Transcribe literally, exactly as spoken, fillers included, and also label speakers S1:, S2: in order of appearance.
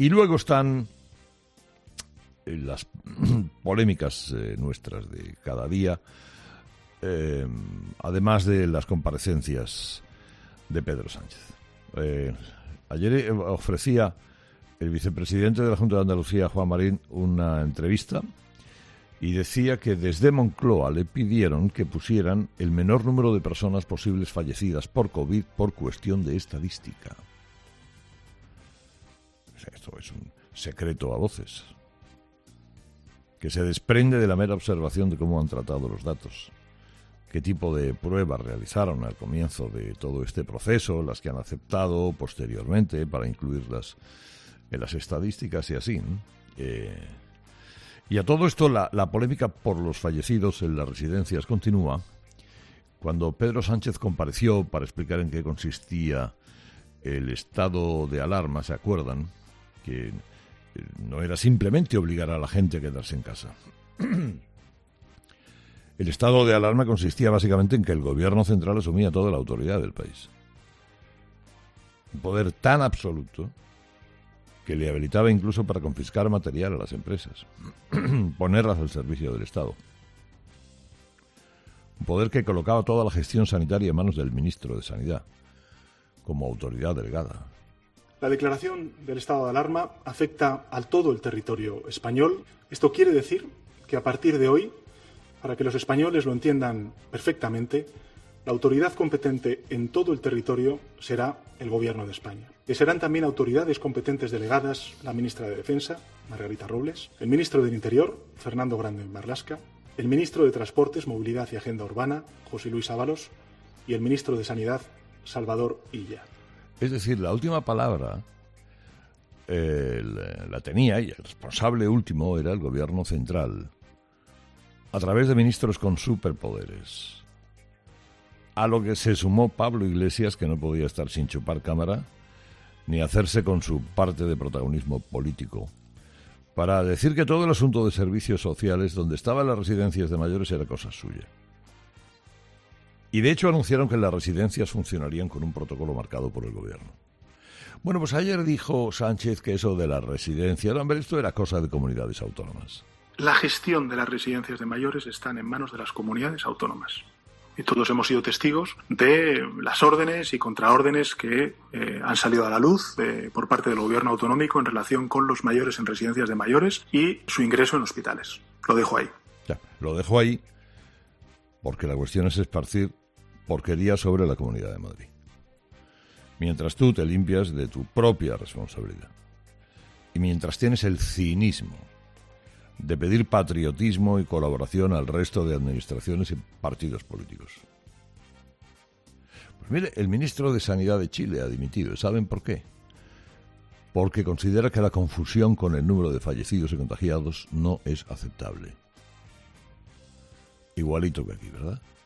S1: Y luego están las polémicas eh, nuestras de cada día, eh, además de las comparecencias de Pedro Sánchez. Eh, ayer ofrecía el vicepresidente de la Junta de Andalucía, Juan Marín, una entrevista y decía que desde Moncloa le pidieron que pusieran el menor número de personas posibles fallecidas por COVID por cuestión de estadística. O sea, esto es un secreto a voces, que se desprende de la mera observación de cómo han tratado los datos, qué tipo de pruebas realizaron al comienzo de todo este proceso, las que han aceptado posteriormente para incluirlas en las estadísticas y así, ¿no? Eh, y a todo esto la, la polémica por los fallecidos en las residencias continúa. Cuando Pedro Sánchez compareció para explicar en qué consistía el estado de alarma, ¿se acuerdan? Que no era simplemente obligar a la gente a quedarse en casa. El estado de alarma consistía básicamente en que el gobierno central asumía toda la autoridad del país. Un poder tan absoluto que le habilitaba incluso para confiscar material a las empresas, ponerlas al servicio del Estado. Un poder que colocaba toda la gestión sanitaria en manos del ministro de Sanidad, como autoridad delegada.
S2: La declaración del estado de alarma afecta a todo el territorio español. Esto quiere decir que a partir de hoy, para que los españoles lo entiendan perfectamente, la autoridad competente en todo el territorio será el Gobierno de España. Que serán también autoridades competentes delegadas la ministra de Defensa, Margarita Robles, el ministro del Interior, Fernando Grande Marlaska, el ministro de Transportes, Movilidad y Agenda Urbana, José Luis Ábalos, y el ministro de Sanidad, Salvador Illa.
S1: Es decir, la última palabra eh, la, la tenía, y el responsable último era el Gobierno central, a través de ministros con superpoderes. A lo que se sumó Pablo Iglesias, que no podía estar sin chupar cámara, ni hacerse con su parte de protagonismo político, para decir que todo el asunto de servicios sociales, donde estaban las residencias de mayores, era cosa suya. Y de hecho anunciaron que las residencias funcionarían con un protocolo marcado por el gobierno. Bueno, pues ayer dijo Sánchez que eso de las residencias, hombre, esto era cosa de comunidades autónomas.
S2: La gestión de las residencias de mayores están en manos de las comunidades autónomas. Y todos hemos sido testigos de las órdenes y contraórdenes que eh, han salido a la luz eh, por parte del gobierno autonómico en relación con los mayores en residencias de mayores y su ingreso en hospitales. Lo dejo ahí.
S1: Ya, lo dejo ahí porque la cuestión es esparcir porquería sobre la Comunidad de Madrid, mientras tú te limpias de tu propia responsabilidad y mientras tienes el cinismo de pedir patriotismo y colaboración al resto de administraciones y partidos políticos. Pues mire, el ministro de Sanidad de Chile ha dimitido. ¿Saben por qué? Porque considera que la confusión con el número de fallecidos y contagiados no es aceptable. Igualito que aquí, ¿verdad?